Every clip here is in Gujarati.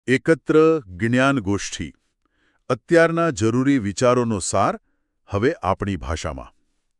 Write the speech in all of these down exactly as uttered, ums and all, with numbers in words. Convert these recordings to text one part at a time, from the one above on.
એકત્ર જ્ઞાન ગોષ્ઠી અત્યારના જરૂરી વિચારોનો સાર હવે આપણી ભાષામાં.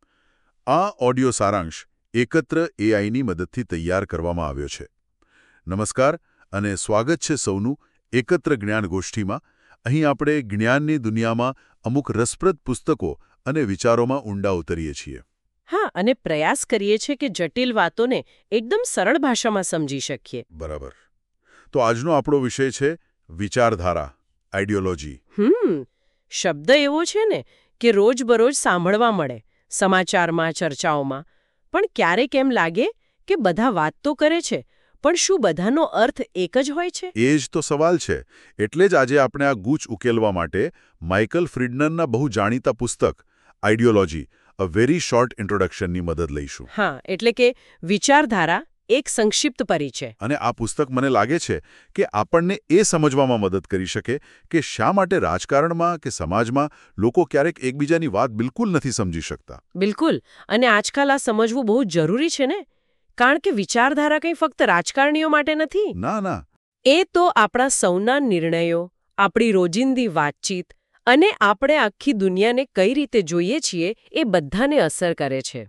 આ ઓડિયો સારાંશ એકત્ર એઆઈની મદદથી તૈયાર કરવામાં આવ્યો છે. નમસ્કાર અને સ્વાગત છે સૌનું એકત્ર જ્ઞાન ગોષ્ઠીમાં. અહીં આપણે જ્ઞાનની દુનિયામાં અમુક રસપ્રદ પુસ્તકો અને વિચારોમાં ઊંડા ઉતરીએ છીએ. હા, અને પ્રયાસ કરીએ છીએ કે જટિલ વાતોને એકદમ સરળ ભાષામાં સમજી શકીએ. બરાબર. તો આજનો આપણો વિષય છે વિચારધારા, આઈડિયોલોજી. હમ શબ્દ એવો છે ને કે રોજબરોજ સાંભળવા મળે સમાચારમાં, ચર્ચાઓમાં. પણ ક્યારેક એમ લાગે કે બધા વાત તો કરે છે, પણ શું બધાનો અર્થ એક જ હોય છે? એ જ તો સવાલ છે. એટલે જ આજે આપણે આ ગૂંચ ઉકેલવા માટે માઇકલ ફ્રીડનના બહુ જાણીતા પુસ્તક આઈડિયોલોજી અ વેરી શોર્ટ ઇન્ટ્રોડક્શનની મદદ લઈશું. હા, એટલે કે વિચારધારા એક સંક્ષિપ્ત પરિચય. અને આ પુસ્તક મને લાગે છે કે આપણને એ સમજવામાં મદદ કરી શકે કે શા માટે રાજકારણમાં કે સમાજમાં લોકો ક્યારેક એકબીજાની વાત બિલકુલ નથી સમજી શકતા. બિલકુલ. અને આજકાલ આ સમજવું બહુ જરૂરી છે ને, કારણ કે વિચારધારા કંઈ ફક્ત રાજકારણીઓ માટે નથી. ના ના એ તો આપણા સૌના નિર્ણયો, આપણી રોજિંદી વાતચીત અને આપણે આખી દુનિયાને કઈ રીતે જોઈએ છીએ એ બધાને અસર કરે છે.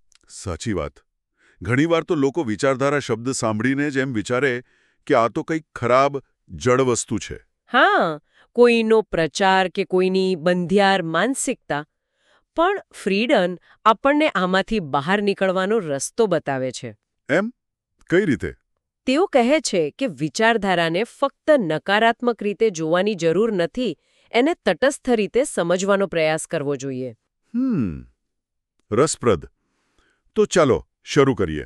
સાચી વાત. ઘણીવાર તો લોકો વિચારધારા શબ્દ સાંભળીને જ એમ વિચારે કે આ તો કંઈક ખરાબ જડ વસ્તુ છે. હા, કોઈનો પ્રચાર કે કોઈની બંધિયાર માનસિકતા. પણ ફ્રીડન આપણને આમાંથી બહાર નીકળવાનો રસ્તો બતાવે છે. એમ? કઈ રીતે? તેઓ કહે છે કે વિચારધારાને ફક્ત નકારાત્મક રીતે જોવાની જરૂર નથી, એને તટસ્થ રીતે સમજવાનો પ્રયાસ કરવો જોઈએ. હમ રસપ્રદ. તો ચાલો શરૂ કરીએ.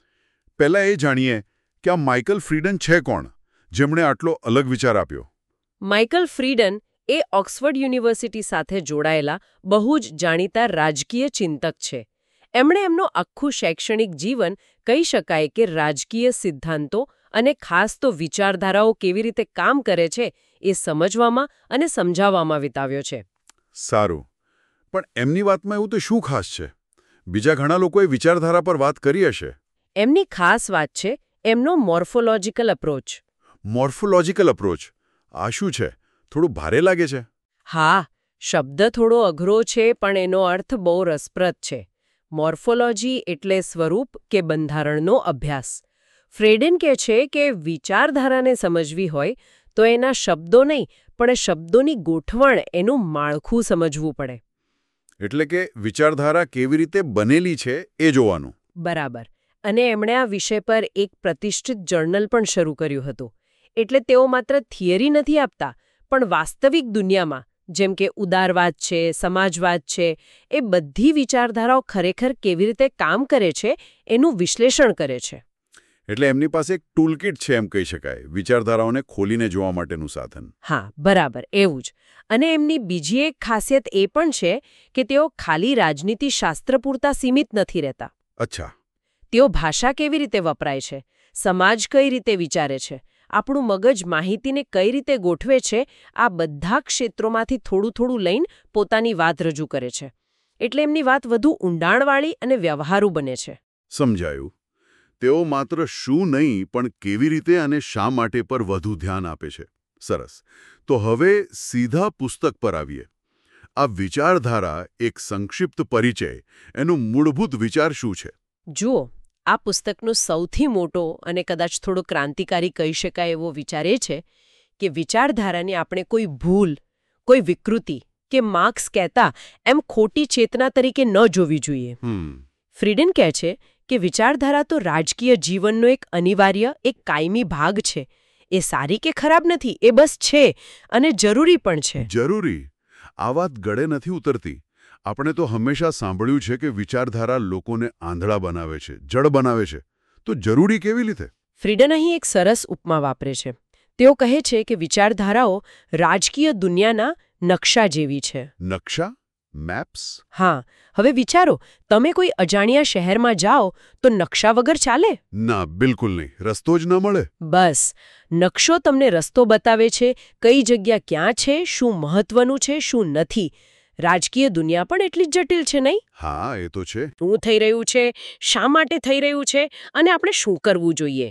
પહેલા એ જાણીએ કે આ માઇકલ ફ્રીડન છે કોણ, જેમણે આટલો અલગ વિચાર આપ્યો. માઇકલ ફ્રીડન એ ઓક્સફર્ડ યુનિવર્સિટી સાથે જોડાયેલા બહુ જ જાણીતા રાજકીય ચિંતક છે. એમણે એમનું આખું શૈક્ષણિક જીવન કહી શકાય કે રાજકીય સિદ્ધાંતો અને ખાસ તો વિચારધારાઓ કેવી રીતે કામ કરે છે એ સમજવામાં અને સમજાવવામાં વિતાવ્યો છે. સારું. પણ એમની વાતમાં એવું તો શું ખાસ છે? બીજા ઘણા લોકોએ વિચારધારા પર વાત કરી હશે. એમની ખાસ વાત છે એમનો મોર્ફોલોજીકલ અપ્રોચ. Morphological approach? આ શું છે? થોડું ભારે લાગે છે. હા, શબ્દ થોડો અઘરો છે, પણ એનો અર્થ બહુ રસપ્રદ છે. મોર્ફોલોજી એટલે સ્વરૂપ કે બંધારણનો અભ્યાસ. ફ્રીડન કહે છે કે વિચારધારાને સમજવી હોય તો એના શબ્દો નહીં, પણ શબ્દોની ગોઠવણ, એનું માળખું સમજવું પડે. એટલે કે વિચારધારા કેવી રીતે બનેલી છે એ જોવાનું. બરાબર. અને એમણે આ વિષય પર એક પ્રતિષ્ઠિત જર્નલ પણ શરૂ કર્યું હતું. એટલે તેઓ માત્ર થિયરી નથી આપતા, પણ વાસ્તવિક દુનિયામાં જેમ કે ઉદારવાદ છે, સમાજવાદ છે, એ બધી વિચારધારાઓ ખરેખર કેવી રીતે કામ કરે છે એનું વિશ્લેષણ કરે છે. એટલે એમની પાસે એક ટૂલકિટ છે એમ કહી શકાય, વિચારધારાઓને ખોલીને જોવા માટેનું સાધન. હા, બરાબર, એવું જ. અને એમની બીજી એક ખાસિયત એ પણ છે કે તેઓ ખાલી રાજનીતિ શાસ્ત્ર પૂરતા સીમિત નથી રહેતા. અચ્છા. તેઓ ભાષા કેવી રીતે વપરાય છે, સમાજ કઈ રીતે વિચારે છે, આપણું મગજ માહિતીને કઈ રીતે ગોઠવે છે, આ બધા ક્ષેત્રોમાંથી થોડું થોડું લઈને પોતાની વાત રજૂ કરે છે. એટલે એમની વાત વધુ ઊંડાણવાળી અને વ્યવહારુ બને છે. સમજાયું. તેઓ માત્ર શું નહીં પણ કેવી રીતે અને શા માટે પર વધુ ધ્યાન આપે છે. સરસ. તો હવે સીધા પુસ્તક પર આવીએ. આ વિચારધારા એક સંક્ષિપ્ત પરિચય, એનું મૂળભૂત વિચાર શું છે? જુઓ, આ પુસ્તકનો સૌથી મોટો અને કદાચ થોડો ક્રાંતિકારી કહી શકાય એવો વિચાર એ છે કે વિચારધારાને આપણે કોઈ ભૂલ, કોઈ વિકૃતિ કે માર્ક્સ કહેતા એમ ખોટી ચેતના તરીકે ન જોવી જોઈએ. ફ્રીડન કહે છે કે વિચારધારા તો રાજકીય જીવનનો એક અનિવાર્ય, એક કાયમી ભાગ છે. એ સારી કે ખરાબ નથી, એ બસ છે અને જરૂરી પણ છે. જરૂરી? આ વાત ગળે નથી ઉતરતી. આપણે તો હંમેશા સાંભળ્યું છે કે વિચારધારા લોકોને આંધળા બનાવે છે, જડ બનાવે છે. તો જરૂરી કેવી રીતે? ફ્રીડન અહીં એક સરસ ઉપમા વાપરે છે. તેઓ કહે છે કે વિચારધારાઓ રાજકીય દુનિયાના નકશા જેવી છે. નકશા? મેપ્સ? હા. હવે વિચારો, તમે કોઈ અજાણ્યા શહેરમાં જાઓ તો નકશા વગર ચાલે? ના, બિલકુલ નહીં. રસ્તો જ ન મળે. બસ, નકશો તમને રસ્તો બતાવે છે, કઈ જગ્યા ક્યાં છે, શું મહત્વનું છે, શું નથી. રાજકીય દુનિયા પણ એટલી જ જટિલ છે, નહીં? હા, એ તો છે. શું થઈ રહ્યું છે, શા માટે થઈ રહ્યું છે, અને આપણે શું કરવું જોઈએ?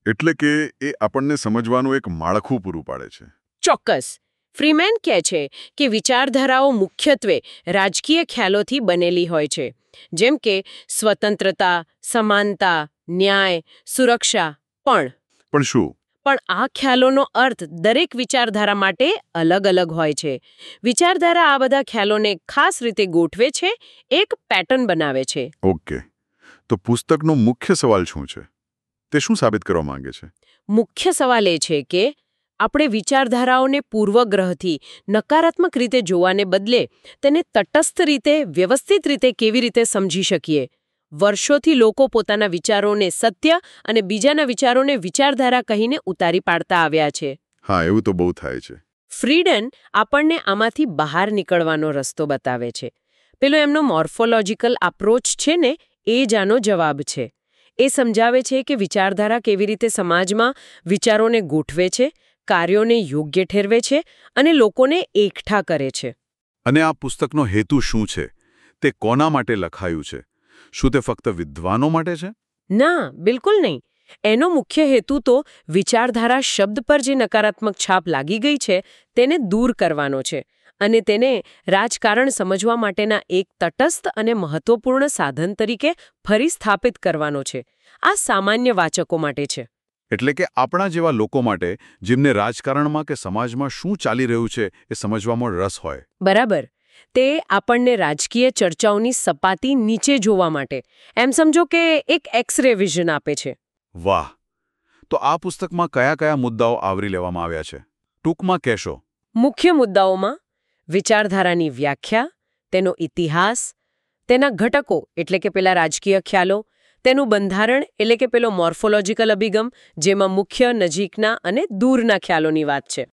એટલે કે એ આપણને સમજવાનું એક માળખું પૂરું પાડે છે. ચોક્કસ. ફ્રીમેન કહે છે કે વિચારધારાઓ મુખ્યત્વે રાજકીય ખ્યાલોથી બનેલી હોય છે, જેમ કે સ્વતંત્રતા, સમાનતા, ન્યાય, સુરક્ષા. પણ પણ શું? પણ આ ખ્યાલોનો અર્થ દરેક વિચારધારા માટે અલગ અલગ હોય છે. વિચારધારા આ બધા ખ્યાલોને ખાસ રીતે ગોઠવે છે, એક પેટર્ન બનાવે છે. ઓકે. તો પુસ્તકનો મુખ્ય સવાલ શું છે? તે શું સાબિત કરવા માંગે છે? મુખ્ય સવાલ એ છે કે આપણે વિચારધારાઓને પૂર્વગ્રહથી નકારાત્મક રીતે જોવાને બદલે તેને તટસ્થ રીતે, વ્યવસ્થિત રીતે કેવી રીતે સમજી શકીએ. વર્ષોથી લોકો પોતાના વિચારોને સત્ય અને બીજાના વિચારોને વિચારધારા કહીને ઉતારી પાડતા આવ્યા છે. હા, એવું તો બહુ થાય છે. ફ્રીડન આપણને આમાંથી બહાર નીકળવાનો રસ્તો બતાવે છે. પેલો એમનો મોર્ફોલોજીકલ અપ્રોચ છે ને, એ જ આનો જવાબ છે. એ સમજાવે છે કે વિચારધારા કેવી રીતે સમાજમાં વિચારોને ગોઠવે છે, કાર્યોને યોગ્ય ઠેરવે છે અને લોકોને એકઠા કરે છે. અને આ પુસ્તકનો હેતુ શું છે? તે કોના માટે લખાયું છે? શું તે ફક્ત વિદ્વાનો માટે છે? ના, બિલકુલ નહીં. એનો મુખ્ય હેતુ તો વિચારધારા શબ્દ પર જે નકારાત્મક છાપ લાગી ગઈ છે તેને દૂર કરવાનો છે અને તેને રાજકારણ સમજવા માટેના એક તટસ્થ અને મહત્વપૂર્ણ સાધન તરીકે ફરી સ્થાપિત કરવાનો છે. આ સામાન્ય વાચકો માટે છે. એટલે કે આપણા જેવા લોકો માટે, જેમને રાજકારણમાં કે સમાજમાં શું ચાલી રહ્યું છે એ સમજવામાં રસ હોય. બરાબર. તે આપણને રાજકીય ચર્ચાઓની સપાટી નીચે જોવા માટે, એમ સમજો કે એક એક્સ-રે વિઝન આપે છે. વાહ! તો આ પુસ્તકમાં કયા કયા મુદ્દાઓ આવરી લેવામાં આવ્યા છે? ટૂંકમાં કહેશો. મુખ્ય મુદ્દાઓમાં વિચારધારાની વ્યાખ્યા, તેનો ઇતિહાસ, તેના ઘટકો એટલે કે પેલા રાજકીય ખ્યાલો, તેનું બંધારણ એટલે કે પેલો મોર્ફોલોજીકલ અભિગમ, જેમાં મુખ્ય, નજીકના અને દૂરના ખ્યાલોની વાત છે.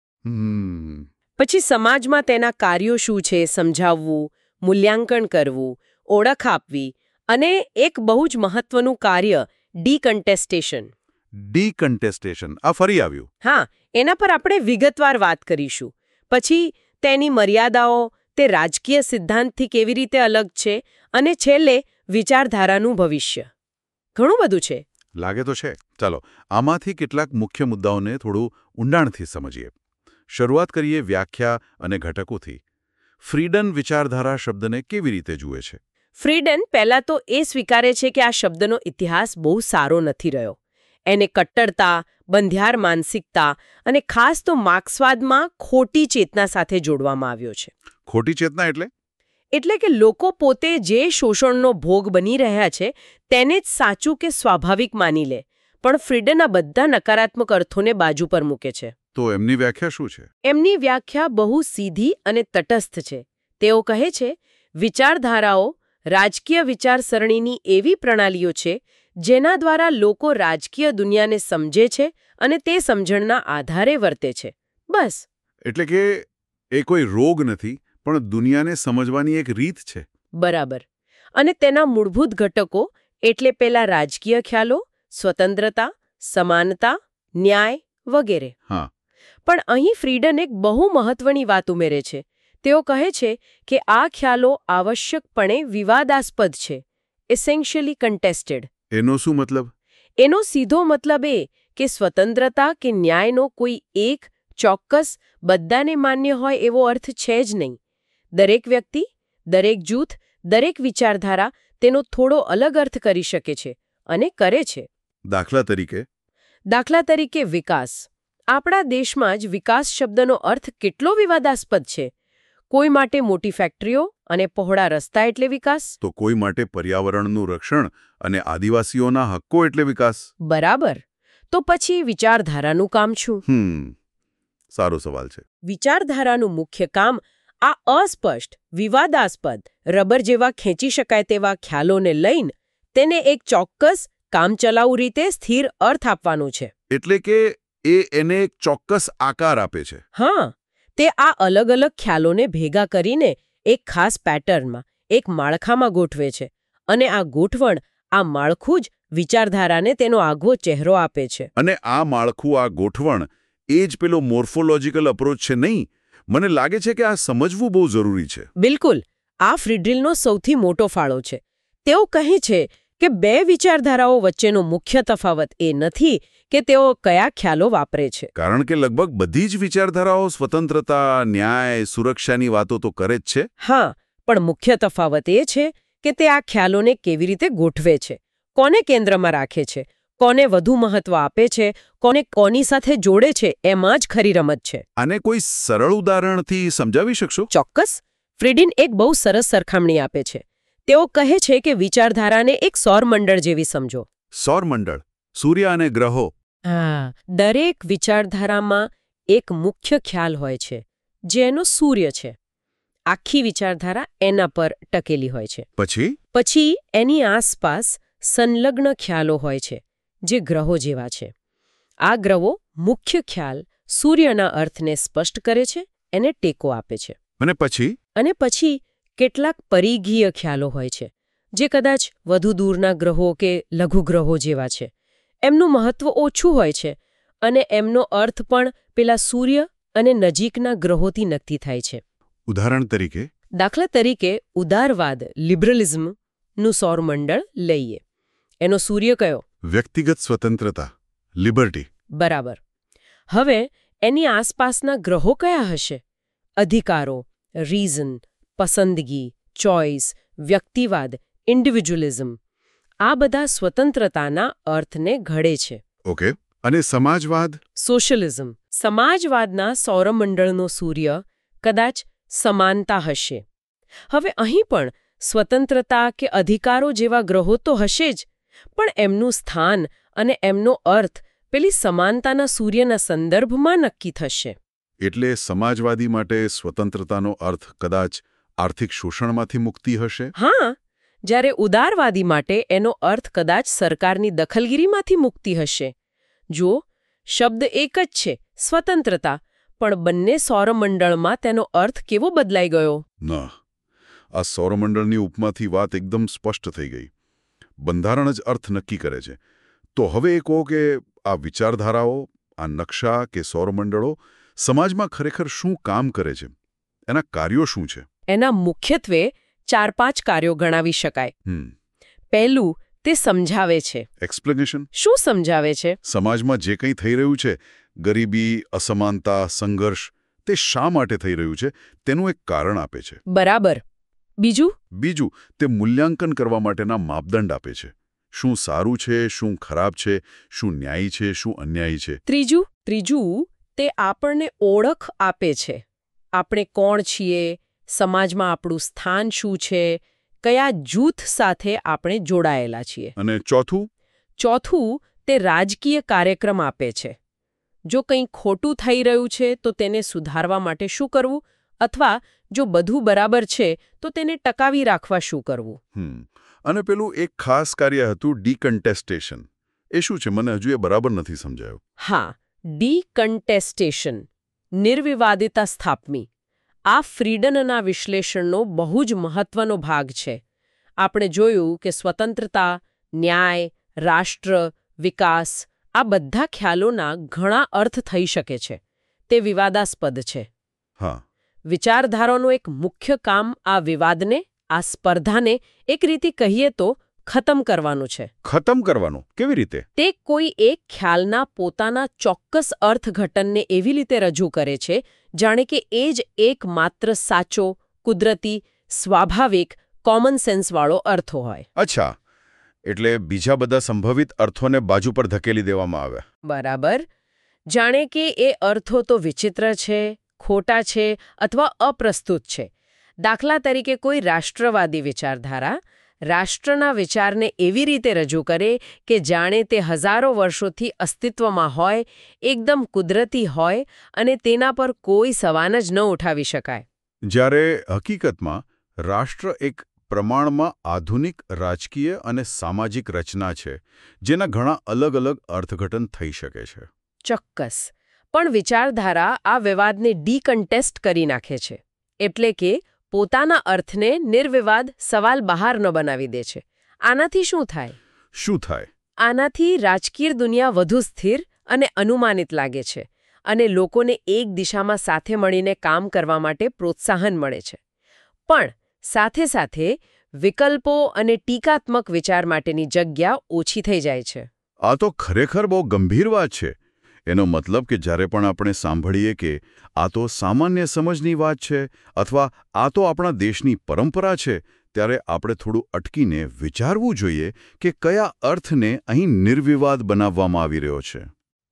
હમ પછી સમાજમાં તેના કાર્યો શું છે સમજાવવું, મૂલ્યાંકન કરવું, ઓળખ આપવી અને એક બહુ જ મહત્વનું કાર્ય ડીકન્ટેસ્ટેશન. ડીકન્ટેસ્ટેશન આ ફરી આવ્યું. હા, એના પર આપણે વિગતવાર વાત કરીશું. પછી તેની મર્યાદાઓ, તે રાજકીય સિદ્ધાંતથી કેવી રીતે અલગ છે અને છેલ્લે વિચારધારાનું ભવિષ્ય. ઘણું બધું છે. લાગે તો છે. ચાલો, આમાંથી કેટલાક મુખ્ય મુદ્દાઓને થોડું ઊંડાણથી સમજીએ. શરૂઆત કરીએ વ્યાખ્યા અને ઘટકોથી. ફ્રીડન વિચારધારા શબ્દને કેવી રીતે જુએ છે? ફ્રીડન પહેલાં તો એ સ્વીકારે છે કે આ શબ્દનો ઇતિહાસ બહુ સારો નથી રહ્યો. એને કટ્ટરતા, બંધિયાર માનસિકતા અને ખાસ તો માર્ક્સવાદમાં ખોટી ચેતના સાથે જોડવામાં આવ્યો છે. ખોટી ચેતના એટલે? એટલે કે લોકો પોતે જે શોષણનો ભોગ બની રહ્યા છે તેને જ સાચું કે સ્વાભાવિક માની લે, પણ ફ્રીડન આ બધા નકારાત્મક અર્થોને બાજુ પર મૂકે છે. તો એમની વ્યાખ્યા શું છે? એમની વ્યાખ્યા બહુ સીધી અને તટસ્થ છે. તેઓ કહે છે, વિચારધારાઓ રાજકીય વિચારસરણીની એવી પ્રણાલીઓ છે જેના દ્વારા લોકો રાજકીય દુનિયાને સમજે છે અને તે સમજણના આધારે વર્તે છે. બસ. એટલે કે એ કોઈ રોગ નથી, પણ દુનિયાને સમજવાની એક રીત છે. બરાબર. અને તેના મૂળભૂત ઘટકો એટલે પેલા રાજકીય ખ્યાલો, સ્વતંત્રતા, સમાનતા, ન્યાય વગેરે. હા. પણ અહીં ફ્રીડન એક બહુ મહત્વની વાત ઉમેરે છે. તેઓ કહે છે કે આ ખ્યાલો આવશ્યકપણે વિવાદાસ્પદ છે, એસેન્શિયલી કન્ટેસ્ટેડ. એનો શું મતલબ? એનો સીધો મતલબ એ કે સ્વતંત્રતા કે ન્યાયનો કોઈ એક ચોક્કસ, બધાને માન્ય હોય એવો અર્થ છે જ નહીં. દરેક વ્યક્તિ, દરેક જૂથ, દરેક વિચારધારા તેનો થોડો અલગ અર્થ કરી શકે છે અને કરે છે. દાખલા તરીકે? દાખલા તરીકે વિકાસ. આપણા દેશમાં જ વિકાસ શબ્દનો અર્થ કેટલો વિવાદાસ્પદ છે. કોઈ માટે મોટી ફેક્ટરીઓ અને પહોળા રસ્તા એટલે વિકાસ. તો કોઈ માટે પર્યાવરણનું રક્ષણ અને આદિવાસીઓના હક્કો એટલે વિકાસ. બરાબર. તો પછી વિચારધારાનું કામ શું? હમ સારો સવાલ છે. વિચારધારાનું મુખ્ય કામ આ અસ્પષ્ટ, વિવાદાસ્પદ, રબર જેવા ખેંચી શકાય તેવા ખ્યાલોને લઈને તેને એક ચોક્કસ, કામચલાઉ રીતે સ્થિર અર્થ આપવાનું છે. એટલે કે એ એને એક ચોક્કસ આકાર આપે છે. હા, તે આ અલગ અલગ ખ્યાલોને ભેગા કરીને એક ખાસ પેટર્નમાં, એક માળખામાં ગોઠવે છે અને આ ગોઠવણ, આ માળખું જ વિચારધારાને તેનો આગવો ચહેરો આપે છે. અને આ માળખું, આ ગોઠવણ એ જ પેલો મોર્ફોલોજીકલ અપ્રોચ છે નહીં? મને લાગે છે કે આ સમજવું બહુ જરૂરી છે. બિલકુલ. આ ફ્રીડ્રિલનો સૌથી મોટો ફાળો છે. તેઓ કહે છે કે બે વિચારધારાઓ વચ્ચેનો મુખ્ય તફાવત એ નથી કે તેઓ કયા ખ્યાલો વાપરે છે. કારણ કે લગભગ બધી જ વિચારધારાઓ સ્વતંત્રતા, ન્યાય, સુરક્ષાની વાતો તો કરે જ છે. હા, પણ મુખ્ય તફાવત એ છે કે તે આ ખ્યાલોને કેવી રીતે ગોઠવે છે, કોને કેન્દ્રમાં રાખે છે, કોને વધુ મહત્વ આપે છે, કોને કોની સાથે જોડે છે, એમાં જ ખરી રમત છે. આને કોઈ સરળ ઉદાહરણથી સમજાવી શકશો? ચોક્કસ. ફ્રીડિન એક બહુ સરસ સરખામણી આપે છે. તેઓ કહે છે કે વિચારધારાને એક સૌરમંડળ જેવી સમજો. સૌરમંડળ, સૂર્ય અને ગ્રહો. હા, દરેક વિચારધારામાં એક મુખ્ય ખ્યાલ હોય છે, જે એનો સૂર્ય છે. આખી વિચારધારા એના પર ટકેલી હોય છે. પછી પછી એની આસપાસ સંલગ્ન ખ્યાલો હોય છે, જે ગ્રહો જેવા છે. આ ગ્રહો મુખ્ય ખ્યાલ સૂર્યના અર્થને સ્પષ્ટ કરે છે, એને ટેકો આપે છે. અને પછી અને પછી કેટલાક પરિઘીય ખ્યાલો હોય છે, જે કદાચ વધુ દૂરના ગ્રહો કે લઘુગ્રહો જેવા છે. એમનું મહત્વ ઓછું હોય છે અને એમનો અર્થ પણ પેલા સૂર્ય અને નજીકના ગ્રહોથી નક્કી થાય છે. ઉદાહરણ તરીકે દાખલા તરીકે ઉદારવાદ લિબરલિઝમનું સૌરમંડળ લઈએ. એનો સૂર્ય કયો? વ્યક્તિગત સ્વતંત્રતા, લિબર્ટી. બરાબર. હવે એની આસપાસના ગ્રહો કયા હશે? અધિકારો, રીઝન, પસંદગી, ચોઇસ, વ્યક્તિવાદ, ઇન્ડિવિજ્યુઅલિઝમ. આ બધા સ્વતંત્રતાના અર્થને ઘડે છે. ઓકે. અને સમાજવાદ? સોશિયલિઝમ. સમાજવાદના સૌરમંડળનો સૂર્ય કદાચ સમાનતા હશે. હવે અહીં પણ સ્વતંત્રતા કે અધિકારો જેવા ગ્રહો તો હશે જ, પણ એમનું સ્થાન અને એમનો અર્થ પેલી સમાનતાના સૂર્યના સંદર્ભમાં નક્કી થશે. એટલે સમાજવાદી માટે સ્વતંત્રતાનો અર્થ કદાચ આર્થિક શોષણમાંથી મુક્તિ હશે? હા, જ્યારે ઉદારવાદી માટે એનો અર્થ કદાચ સરકારની દખલગીરીમાંથી મુક્તિ હશે. જુઓ, શબ્દ એક જ છે, સ્વતંત્રતા, પણ બંને સૌરમંડળમાં તેનો અર્થ કેવો બદલાઈ ગયો. ના, આ સૌરમંડળની ઉપમાથી વાત એકદમ સ્પષ્ટ થઈ ગઈ. બંધારણ જ અર્થ નક્કી કરે છે. તો હવે એ કહો કે આ વિચારધારાઓ, આ નકશા કે સૌરમંડળો સમાજમાં ખરેખર શું કામ કરે છે? એના કાર્યો શું છે? એના મુખ્યત્વે ચાર પાંચ કાર્યો ગણાવી શકાય. હમ પહેલું, તે સમજાવે છે. એક્સપ્લેનેશન? શું સમજાવે છે? સમાજમાં જે કંઈ થઈ રહ્યું છે, ગરીબી, અસમાનતા, સંઘર્ષ, તે શા માટે થઈ રહ્યું છે તેનું એક કારણ આપે છે. બરાબર. બીજું? બીજું, તે મૂલ્યાંકન કરવા માટેના માપદંડ આપે છે. શું સારું છે, શું ખરાબ છે, શું ન્યાયી છે, શું અન્યાયી છે. ત્રીજું? ત્રીજું, તે આપણને ઓળખ આપે છે. આપણે કોણ છીએ, સમાજમાં આપણું સ્થાન શું છે, કયા જૂથ સાથે આપણે જોડાયેલા છીએ. અને ચોથું? ચોથું, તે રાજકીય કાર્યક્રમ આપે છે. જો કંઈ ખોટું થઈ રહ્યું છે તો તેને સુધારવા માટે શું કરવું, અથવા જો બધું બરાબર છે તો તેને ટકાવી રાખવા શું કરવું. હમ અને પેલું એક ખાસ કાર્ય હતું, ડીકન્ટેસ્ટેશન. એ શું છે? મને હજુ એ બરાબર નથી સમજાયું. હા, ડીકન્ટેસ્ટેશન, નિર્વિવાદિતા સ્થાપવી. આ ફ્રીડનના વિશ્લેષણનો બહુ જ મહત્વનો ભાગ છે. આપણે જોયું કે સ્વતંત્રતા, ન્યાય, રાષ્ટ્ર, વિકાસ, આ બધા ખ્યાલોના ઘણા અર્થ થઈ શકે છે. તે વિવાદાસ્પદ છે. હા. વિચારધારાનું એક મુખ્ય કામ આ વિવાદને, આ સ્પર્ધાને એક રીતે કહીએ તો ખતમ કરવાનું છે. ખતમ કરવાનું? કેવી રીતે? તે કોઈ એક ખ્યાલના પોતાના ચોક્કસ અર્થઘટનને એવી રીતે રજૂ કરે છે જાણે કે એ જ એકમાત્ર સાચો, કુદરતી, સ્વાભાવિક, કોમન સેન્સવાળો અર્થ હોય. અચ્છા, એટલે બીજા બધા સંભવિત અર્થોને બાજુ પર ધકેલી દેવામાં આવે. બરાબર. જાણે કે એ અર્થો તો વિચિત્ર છે, ખોટા છે અથવા અપ્રસ્તુત છે. દાખલા તરીકે કોઈ રાષ્ટ્રવાદી વિચારધારા રાષ્ટ્રના વિચારને એવી રીતે રજૂ કરે કે જાણે તે હજારો વર્ષોથી અસ્તિત્વમાં હોય, એકદમ કુદરતી હોય અને તેના પર કોઈ સવાલ જ ન ઉઠાવી શકાય. જ્યારે હકીકતમાં રાષ્ટ્ર એક પ્રમાણમાં આધુનિક રાજકીય અને સામાજિક રચના છે, જેના ઘણા અલગ અલગ અર્થઘટન થઈ શકે છે. ચોક્કસ. પણ વિચારધારા આ વિવાદને ડીકન્ટેસ્ટ કરી નાખે છે. એટલે કે પોતાના અર્થને નિર્વિવાદ સવાલ બહાર ન બનાવી દે છે. આનાથી શું થાય? શું થાય? આનાથી રાજકીય દુનિયા વધુ સ્થિર અને અનુમાનિત લાગે છે અને લોકોને એક દિશામાં સાથે મળીને કામ કરવા માટે પ્રોત્સાહન મળે છે. પણ સાથે સાથે વિકલ્પો અને ટીકાત્મક વિચાર માટેની જગ્યા ઓછી થઈ જાય છે. આ તો ખરેખર બહુ ગંભીર વાત છે. એનો મતલબ કે જ્યારે પણ આપણે સાંભળીએ કે આ તો સામાન્ય સમજની વાત છે અથવા આ તો આપણા દેશની પરંપરા છે, ત્યારે આપણે થોડું અટકીને વિચારવું જોઈએ કે કયા અર્થને અહીં નિર્વિવાદ બનાવવામાં આવી રહ્યો છે.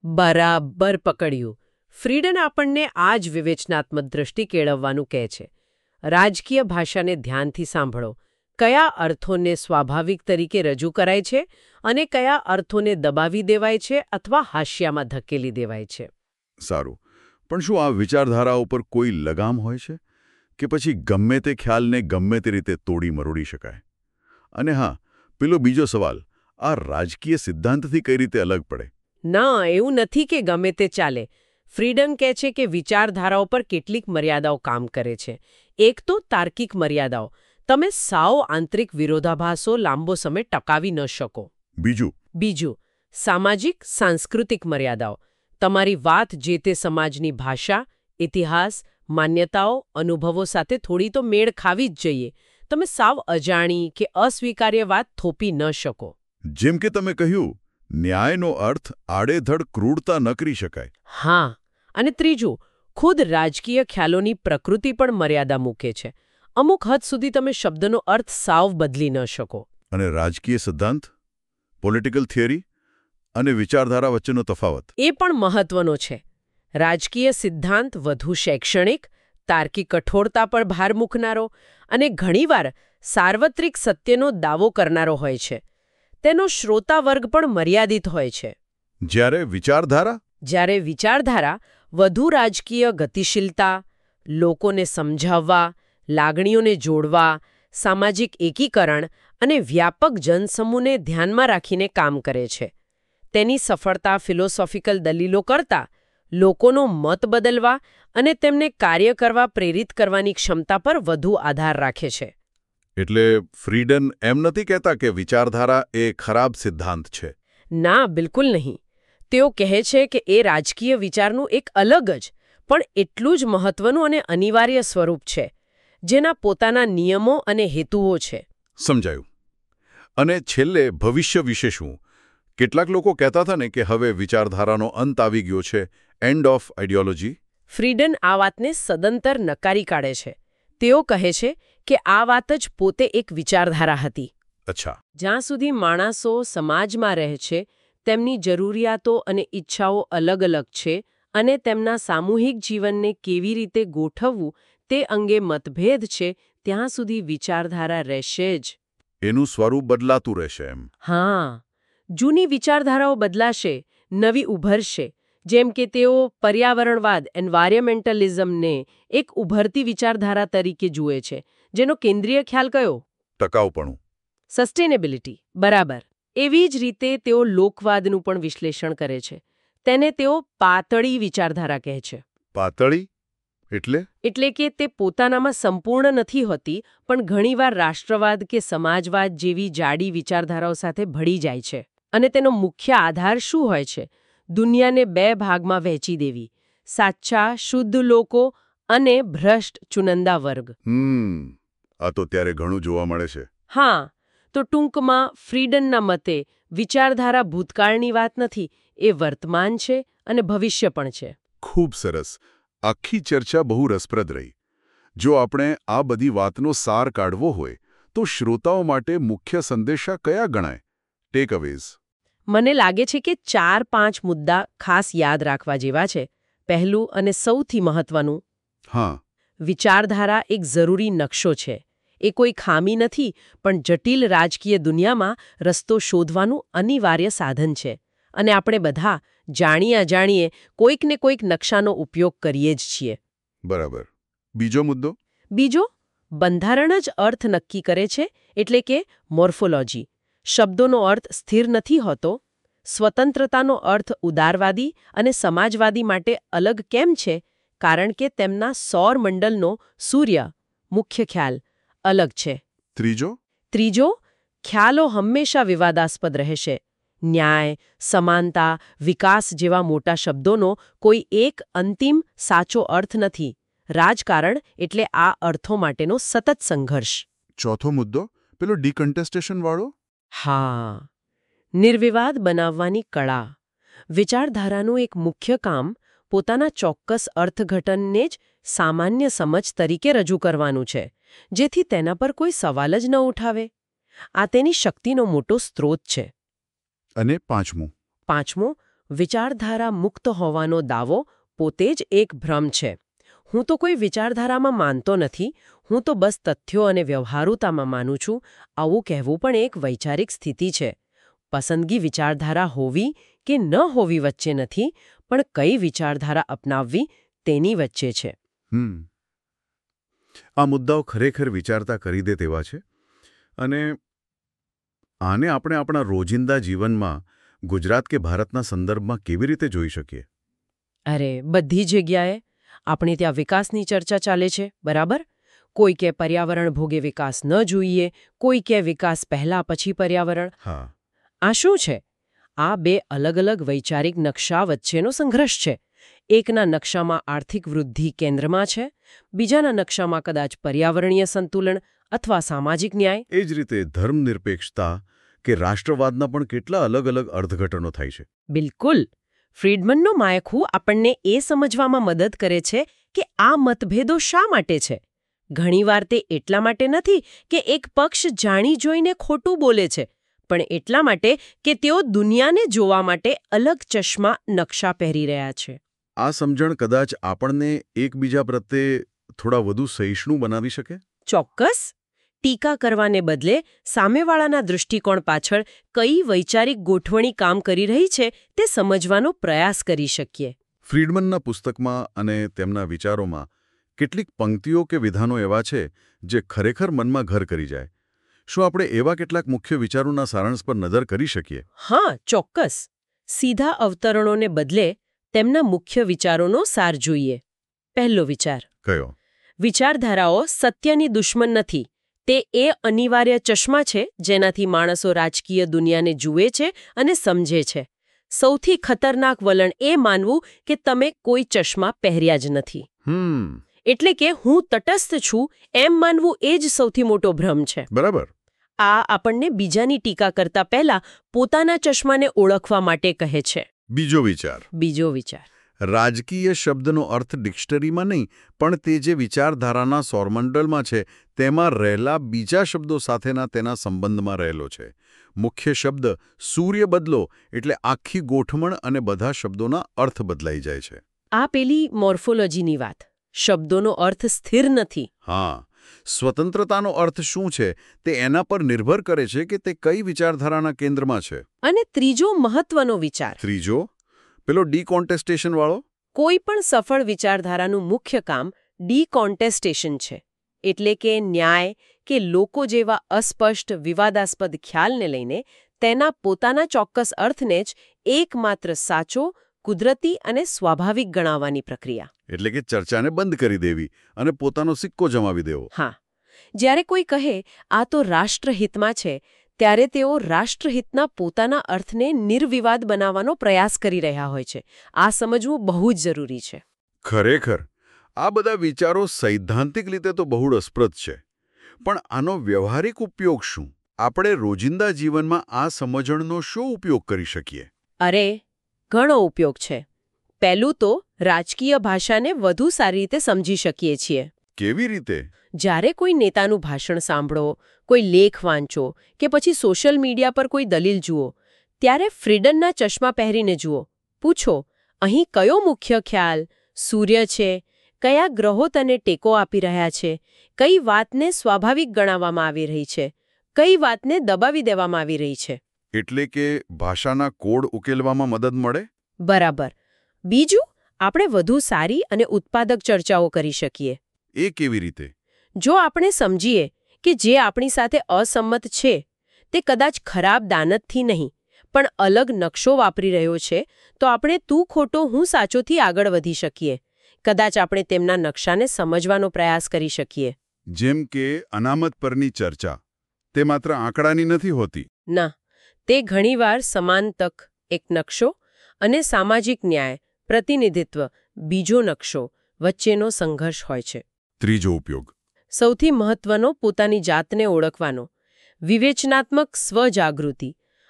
બરાબર પકડ્યું. ફ્રીડન આપણને આ જ વિવેચનાત્મક દૃષ્ટિ કેળવવાનું કહે છે. રાજકીય ભાષાને ધ્યાનથી સાંભળો. કયા અર્થોને સ્વાભાવિક તરીકે રજૂ કરાય છે અને કયા અર્થોને દબાવી દેવાય છે અથવા હાસ્યામાં ધકેલી દેવાય છે. સારું, પણ શું આ વિચારધારા ઉપર કોઈ લગામ હોય છે કે પછી ગમે તે ખ્યાલને ગમે તે રીતે તોડી મરોડી શકાય? અને હા, પેલો બીજો સવાલ, આ રાજકીય સિદ્ધાંતથી કઈ રીતે અલગ પડે? ના, એવું નથી કે ગમે તે ચાલે. ફ્રીડન કહે છે કે વિચારધારાઓ પર કેટલીક મર્યાદાઓ કામ કરે છે. એક તો તાર્કિક મર્યાદાઓ. તમે સાવ આંતરિક વિરોધાભાસો લાંબો સમય ટકાવી ન શકો. બીજું બીજું, સામાજિક સાંસ્કૃતિક મર્યાદાઓ. તમારી વાત જે તે સમાજની ભાષા, ઇતિહાસ, માન્યતાઓ, અનુભવો સાથે થોડી તો મેળ ખાવી જ જોઈએ. તમે સાવ અજાણી કે અસ્વીકાર્ય વાત થોપી ન શકો. જેમ કે તમે કહ્યું, ન્યાયનો અર્થ આડેધડ ક્રૂરતા ન કરી શકાય. હા, અને ત્રીજું, ખુદ રાજકીય ખ્યાલોની પ્રકૃતિ પણ મર્યાદા મૂકે છે. અમુક હદ સુધી તમે શબ્દનો અર્થ સાવ બદલી ન શકો. અને રાજકીય સિદ્ધાંત, પોલિટિકલ થિયરી અને વિચારધારા વચ્ચેનો તફાવત? એ પણ મહત્વનો છે. રાજકીય સિદ્ધાંત વધુ શૈક્ષણિક, તાર્કિક કઠોરતા પર ભાર મૂકનારો અને ઘણીવાર સાર્વત્રિક સત્યનો દાવો કરનારો હોય છે. તેનો શ્રોતા વર્ગ પણ મર્યાદિત હોય છે. જ્યારે વિચારધારા? જ્યારે વિચારધારા વધુ રાજકીય ગતિશીલતા, લોકોને સમજાવવા, લાગણીઓને જોડવા, સામાજિક એકીકરણ અને વ્યાપક જનસમૂહને ધ્યાનમાં રાખીને કામ કરે છે. તેની સફળતા ફિલોસોફિકલ દલીલો કરતા લોકોનો મત બદલવા અને તેમને કાર્ય કરવા પ્રેરિત કરવાની ક્ષમતા પર વધુ આધાર રાખે છે. એટલે ફ્રીડન એમ નથી કહેતા કે વિચારધારા એ ખરાબ સિદ્ધાંત છે? ના, બિલકુલ નહીં. તેઓ કહે છે કે એ રાજકીય વિચારનું એક અલગ જ પણ એટલું જ મહત્વનું અને અનિવાર્ય સ્વરૂપ છે, જેના પોતાના નિયમો અને હેતુઓ છે. સમજાયું. અને છેલ્લે ભવિષ્ય વિશે શું? કેટલાક લોકો કહેતા હતા ને કે હવે વિચારધારાનો અંત આવી ગયો છે, એન્ડ ઓફ આઇડિયોલોજી. ફ્રીડન આ વાતને સદંતર નકારી કાઢે છે. તેઓ કહે છે કે આ વાત જ પોતે એક વિચારધારા હતી. અચ્છા. જ્યાં સુધી માણસો સમાજમાં રહે છે, તેમની જરૂરિયાતો અને ઈચ્છાઓ અલગ અલગ છે અને તેમના સામૂહિક જીવનને કેવી રીતે ગોઠવવું તે અંગે મતભેદ છે, ત્યાં સુધી વિચારધારા રહેશે જ. એનું સ્વરૂપ બદલાતું રહેશે એમ? હા, જૂની વિચારધારાઓ બદલાશે, નવી ઉભરશે. જેમ કે તેઓ પર્યાવરણવાદ એન્વાયરમેન્ટલિઝમને એક ઉભરતી વિચારધારા તરીકે જુએ છે, જેનો કેન્દ્રીય ખ્યાલ કયો? ટકાઉપણું. સસ્ટેનેબિલિટી. બરાબર. એવી જ રીતે તેઓ લોકવાદનું પણ વિશ્લેષણ કરે છે. તેને તેઓ પાતળી વિચારધારા કહે છે. પાતળી એટલે? એટલે કે તે પોતાનામાં સંપૂર્ણ નથી હોતી, પણ ઘણીવાર રાષ્ટ્રવાદ કે સમાજવાદ જેવી જાડી વિચારધારાઓ સાથે ભળી જાય છે. અને તેનો મુખ્ય આધાર શું હોય છે? દુનિયાને બે ભાગમાં વહેંચી દેવી. સાચા શુદ્ધ લોકો અને ભ્રષ્ટ ચુનંદા વર્ગ. હમ આ તો ત્યારે ઘણું જોવા મળે છે. હા, તો ટૂંકમાં ફ્રીડનના મતે વિચારધારા ભૂતકાળની વાત નથી, એ વર્તમાન છે અને ભવિષ્ય પણ છે. ખૂબ સરસ. આખી ચર્ચા બહુ રસપ્રદ રહી. જો આપણે આ બધી વાતનો સાર કાઢવો હોય તો શ્રોતાઓ માટે મુખ્ય સંદેશા કયા ગણાય? ટેકઅવેઝ. મને લાગે છે કે ચાર પાંચ મુદ્દા ખાસ યાદ રાખવા જેવા છે. પહેલું અને સૌથી મહત્વનું, હા, વિચારધારા એક જરૂરી નકશો છે. એ કોઈ ખામી નથી, પણ જટિલ રાજકીય દુનિયામાં રસ્તો શોધવાનું અનિવાર્ય સાધન છે. અને આપણે બધા જાણીએ અજાણીએ કોઈક ને કોઈક નકશાનો ઉપયોગ કરીએ જ છીએ. બરાબર. બીજો મુદ્દો? બીજો, બંધારણ જ અર્થ નક્કી કરે છે, એટલે કે મોર્ફોલોજી. શબ્દોનો અર્થ સ્થિર નથી હોતો. સ્વતંત્રતાનો અર્થ ઉદારવાદી અને સમાજવાદી માટે અલગ કેમ છે? કારણ કે તેમના સૌરમંડળનો સૂર્ય, મુખ્ય ખ્યાલ, અલગ છે. ત્રીજો? ત્રીજો, ખ્યાલો હંમેશા વિવાદાસ્પદ રહેશે. ન્યાય, સમાનતા, વિકાસ જેવા મોટા શબ્દોનો કોઈ એક અંતિમ સાચો અર્થ નથી. રાજકારણ એટલે આ અર્થો માટેનો સતત સંઘર્ષ. ચોથો મુદ્દો, પેલો ડિકન્ટેસ્ટેશન વાળો? હા, નિર્વિવાદ બનાવવાની કળા. વિચારધારાનું એક મુખ્ય કામ પોતાના ચોક્કસ અર્થઘટનને જ સામાન્ય સમજ તરીકે રજૂ કરવાનું છે, જેથી તેના પર કોઈ સવાલ જ ન ઉઠાવે. આ તેની શક્તિનો મોટો સ્ત્રોત છે. અને પાંચમું પાંચમો, વિચારધારા મુક્ત હોવાનો દાવો પોતે જ એક ભ્રમ છે. હું તો કોઈ વિચારધારામાં માનતો નથી, હું તો બસ તથ્યો અને વ્યવહારુતામાં માનું છું, આવું કહેવું પણ એક વૈચારિક સ્થિતિ છે. પસંદગી વિચારધારા હોવી કે ન હોવી વચ્ચે નથી, પણ કઈ વિચારધારા અપનાવવી તેની વચ્ચે છે. હમ આ મુદ્દાઓ ખરેખર વિચારતા કરી દે તેવા છે. અને આને આપણે આપણા રોજિંદા જીવનમાં ગુજરાત કે ભારતના સંદર્ભમાં કેવી રીતે જોઈ શકીએ? અરે, બધી જગ્યાએ. આપણે ત્યાં વિકાસની ચર્ચા ચાલે છે, બરાબર? કોઈ કે પર્યાવરણ ભોગે વિકાસ ન જોઈએ, કોઈ કે વિકાસ પહેલા પછી પર્યાવરણ. હા, આ શું છે? આ બે અલગ અલગ વૈચારિક નકશા વચ્ચેનો સંઘર્ષ છે. એકના નકશામાં આર્થિક વૃદ્ધિ કેન્દ્રમાં છે, બીજાના નકશામાં કદાચ પર્યાવરણીય સંતુલન અથવા સામાજિક ન્યાય. એ જ રીતે ધર્મનિરપેક્ષતા કે રાષ્ટ્રવાદના પણ કેટલા અલગ અલગ અર્થઘટનો થાય છે. બિલકુલ. ફ્રીડમનનું માળખું આપણને એ સમજવામાં મદદ કરે છે કે આ મતભેદો શા માટે છે. ઘણીવાર તે એટલા માટે નથી કે એક પક્ષ જાણી જોઈને ખોટું બોલે છે, પણ એટલા માટે કે તેઓ દુનિયાને જોવા માટે અલગ ચશ્મા નકશા પહેરી રહ્યા છે. આ સમજણ કદાચ આપણને એકબીજા પ્રત્યે થોડા વધુ સહિષ્ણુ બનાવી શકે. ચોક્કસ. ટીકા કરવાને બદલે સામેવાળાના દૃષ્ટિકોણ પાછળ કઈ વૈચારિક ગોઠવણી કામ કરી રહી છે તે સમજવાનો પ્રયાસ કરી શકીએ. ફ્રીડમનના પુસ્તકમાં અને તેમના વિચારોમાં કેટલીક પંક્તિઓ કે વિધાનો એવા છે જે ખરેખર મનમાં ઘર કરી જાય. શું આપણે એવા કેટલાક મુખ્ય વિચારોના સારાંશ પર નજર કરી શકીએ? હા, ચોક્કસ. સીધા અવતરણોને બદલે તેમના મુખ્ય વિચારોનો સાર જોઈએ. પહેલો વિચાર. કયો? વિચારધારાઓ સત્યની દુશ્મન નથી. તે એ અનિવાર્ય ચશ્મા છે જેનાથી માણસો રાજકીય દુનિયાને જુએ છે અને સમજે છે. સૌથી ખતરનાક વલણ એ માનવું કે તમે કોઈ ચશ્મા પહેર્યા જ નથી. હમ એટલે કે હું તટસ્થ છું એમ માનવું એ જ સૌથી મોટો ભ્રમ છે. બરાબર. આ આપણને બીજાની ટીકા કરતા પહેલા પોતાના ચશ્માને ઓળખવા માટે કહે છે. બીજો વિચાર. બીજો વિચાર. રાજકીય શબ્દનો અર્થ ડિક્શનરીમાં નહીં, પણ તે જે વિચારધારાના સૌરમંડળમાં છે તેમાં રહેલા બીજા શબ્દો સાથેના તેના સંબંધમાં રહેલો છે. મુખ્ય શબ્દ સૂર્ય બદલો એટલે આખી ગોઠવણ અને બધા શબ્દોના અર્થ બદલાઈ જાય છે. આ પેલી મોર્ફોલોજીની વાત. શબ્દોનો અર્થ સ્થિર નથી. હા, સ્વતંત્રતાનો અર્થ શું છે તે એના પર નિર્ભર કરે છે કે તે કઈ વિચારધારાના કેન્દ્રમાં છે. અને ત્રીજો મહત્વનો વિચાર. ત્રીજો પેલો ડીકોન્ટેસ્ટેશન વાળો. કોઈ પણ સફળ વિચારધારાનું મુખ્ય કામ ડીકોન્ટેસ્ટેશન છે. એટલે કે ન્યાય કે લોકો જેવા અસ્પષ્ટ વિવાદાસ્પદ ખ્યાલને લઈને તેના પોતાના ચોક્કસ અર્થને જ એકમાત્ર સાચો, કુદરતી અને સ્વાભાવિક ગણાવવાની પ્રક્રિયા. એટલે કે ચર્ચાને બંધ કરી દેવી અને પોતાનો સિક્કો જમાવી દેવો. હા. જ્યારે કોઈ કહે આ તો રાષ્ટ્રહિતમાં છે, ત્યારે તેઓ રાષ્ટ્રહિતના પોતાના અર્થને નિર્વિવાદ બનાવવાનો પ્રયાસ કરી રહ્યા હોય છે. આ સમજવું બહુ જ જરૂરી છે. ખરેખર આ બધા વિચારો સૈદ્ધાંતિક રીતે તો બહુ રસપ્રદ છે, પણ આનો વ્યવહારિક ઉપયોગ શું? આપણે રોજિંદા જીવનમાં આ સમજણનો શું ઉપયોગ કરી શકીએ? અરે, ઘણો ઉપયોગ છે. પહેલું તો રાજકીય ભાષાને વધુ સારી રીતે સમજી શકીએ છીએ. કેવી રીતે? જ્યારે કોઈ નેતાનું ભાષણ સાંભળો, કોઈ લેખ વાંચો કે પછી સોશિયલ મીડિયા પર કોઈ દલીલ જુઓ, ત્યારે ફ્રીડનના ચશ્મા પહેરીને જુઓ. પૂછો, અહીં કયો મુખ્ય ખ્યાલ, સૂર્ય છે, કયા ગ્રહો તને ટેકો આપી રહ્યા છે, કઈ વાતને સ્વાભાવિક ગણાવવામાં આવી રહી છે, કઈ વાતને દબાવી દેવામાં આવી રહી છે. એટલે કે ભાષાના કોડ ઉકેલવામાં મદદ મળે? બરાબર. બીજું, આપણે વધુ સારી અને ઉત્પાદક ચર્ચાઓ કરી શકીએ. એ કેવી રીતે? જો આપણે સમજીએ કે જે આપણી સાથે અસંમત છે તે કદાચ ખરાબ દાનતથી નહીં, પણ અલગ નકશો વાપરી રહ્યો છે, તો આપણે તું ખોટો હું સાચોથી આગળ વધી શકીએ. કદાચ આપણે તેમના નકશાને સમજવાનો પ્રયાસ કરી શકીએ. જેમ કે અનામત પરની ચર્ચા, તે માત્ર આંકડાની નથી હોતી. ના, તે ઘણીવાર સમાન તક, એક નકશો, અને સામાજિક ન્યાય, પ્રતિનિધિત્વ, બીજો નકશો વચ્ચેનો સંઘર્ષ હોય છે. ત્રીજો ઉપયોગ. સૌથી મહત્વનો પોતાની જાતને ઓળખવાનો. વિવેચનાત્મક સ્વજાગૃતિ.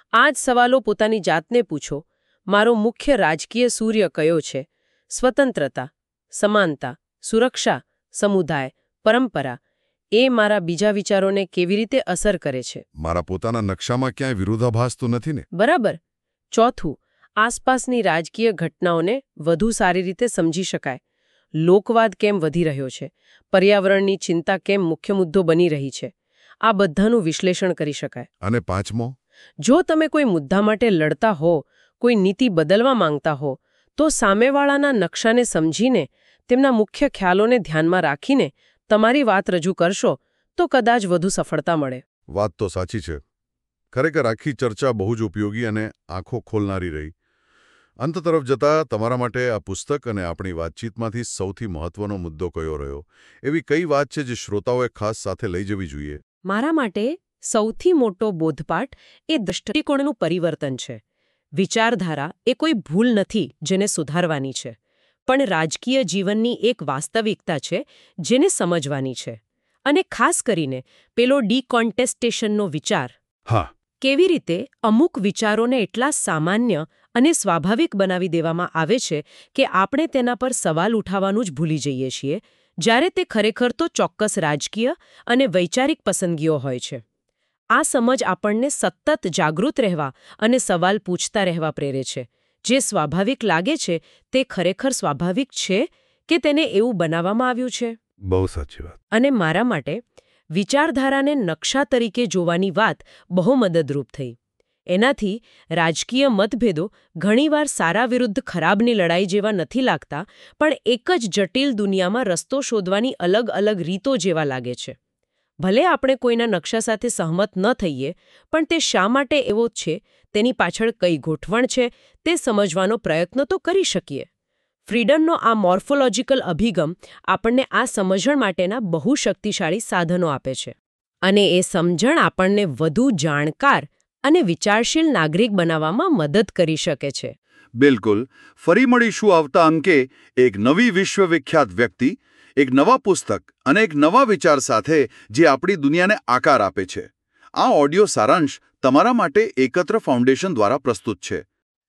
આ જ સવાલો પોતાની જાતને પૂછો. મારો મુખ્ય રાજકીય સૂર્ય કયો છે? સ્વતંત્રતા, સમાનતા, સુરક્ષા, સમુદાય, પરંપરા. એ મારા બીજા વિચારોને કેવી રીતે અસર કરે છે? મારા પોતાના નકશામાં ક્યાંય વિરોધાભાસ તો નથી ને? બરાબર. ચોથું, આસપાસની રાજકીય ઘટનાઓને વધુ સારી રીતે સમજી શકાય. લોકવાદ કેમ વધી રહ્યો છે? પર્યાવરણની ચિંતા કેમ મુખ્ય મુદ્દો બની રહી છે? આ બધાનું વિશ્લેષણ કરી શકાય. અને પાંચમો, જો તમે કોઈ મુદ્દા માટે લડતા હો, કોઈ નીતિ બદલવા માંગતા હો, તો સામેવાળાના નકશાને સમજીને, તેમના મુખ્ય ખ્યાલોને ધ્યાનમાં રાખીને તમારી વાત રજૂ કરશો તો કદાચ વધુ સફળતા મળે. વાત તો સાચી છે. ખરેખર આખી ચર્ચા બહુ જ ઉપયોગી અને આંખો ખોલનારી રહી. અંત તરફ જતા તમારા માટે આ પુસ્તક અને આપણી વાતચીતમાંથી સૌથી મહત્વનો મુદ્દો કયો રહ્યો? એવી કઈ વાત છે જે શ્રોતાઓએ ખાસ સાથે લઈ જવી જોઈએ? મારા માટે સૌથી મોટો બોધપાઠ એ દૃષ્ટિકોણનું પરિવર્તન છે. વિચારધારા એ કોઈ ભૂલ નથી જેને સુધારવાની છે, પણ રાજકીય જીવનની એક વાસ્તવિકતા છે જેને સમજવાની છે. અને ખાસ કરીને પેલો ડીકોન્ટેસ્ટેશનનો વિચાર. હા. કેવી રીતે અમુક વિચારોને એટલા સામાન્ય અને સ્વાભાવિક બનાવી દેવામાં આવે છે કે આપણે તેના પર સવાલ ઉઠાવવાનું જ ભૂલી જઈએ છીએ, જ્યારે તે ખરેખર તો ચોક્કસ રાજકીય અને વૈચારિક પસંદગીઓ હોય છે. આ સમજ આપણને સતત જાગૃત રહેવા અને સવાલ પૂછતા રહેવા પ્રેરે છે. જે સ્વાભાવિક લાગે છે તે ખરેખર સ્વાભાવિક છે કે તેને એવું બનાવવામાં આવ્યું છે? બહુ સાચી વાત. અને મારા માટે વિચારધારાને નકશા તરીકે જોવાની વાત બહુ મદદરૂપ થઈ. એનાથી રાજકીય મતભેદો ઘણીવાર સારા વિરુદ્ધ ખરાબની લડાઈ જેવા નથી લાગતા, પણ એક જ જટિલ દુનિયામાં રસ્તો શોધવાની અલગ અલગ રીતો જેવા લાગે છે. ભલે આપણે કોઈના નકશા સાથે સહમત ન થઈએ, પણ તે શા માટે એવો છે, તેની પાછળ કઈ ગોઠવણ છે, તે સમજવાનો પ્રયત્ન તો કરી શકીએ. ફ્રીડમનો આ મોર્ફોલોજીકલ અભિગમ આપણને આ સમજણ માટેના બહુ શક્તિશાળી સાધનો આપે છે. અને એ સમજણ આપણને વધુ જાણકાર અને વિચારશીલ નાગરિક બનાવવામાં મદદ કરી શકે છે. બિલકુલ. ફરી મળીશું આવતા અંકે એક નવી વિશ્વવિખ્યાત વ્યક્તિ, એક નવા પુસ્તક અને એક નવા વિચાર સાથે જે આપણી દુનિયાને આકાર આપે છે. આ ઓડિયો સારાંશ તમારા માટે એકત્ર ફાઉન્ડેશન દ્વારા પ્રસ્તુત છે.